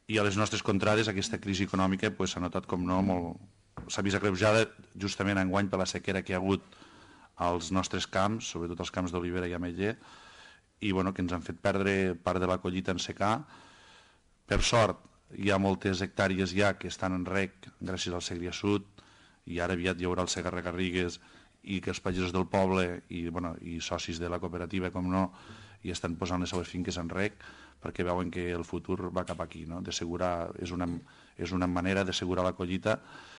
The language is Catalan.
I a les nostres contrades aquesta crisi econòmica s'ha notat com no molt... S'ha vist agreujada justament enguany per la sequera que hi ha hagut als nostres camps, sobretot als camps d'olivera i ametller, i que ens han fet perdre part de la collita en secà. Per sort, hi ha moltes hectàrees ja que estan en rec gràcies al Segrià Sud, i ara aviat hi haurà el Segarra Garrigues, i que els pagesos del poble i socis de la cooperativa, com no, hi estan posant les seues finques en rec, perquè veuen que el futur va cap aquí, no? És una manera d'assegurar la collita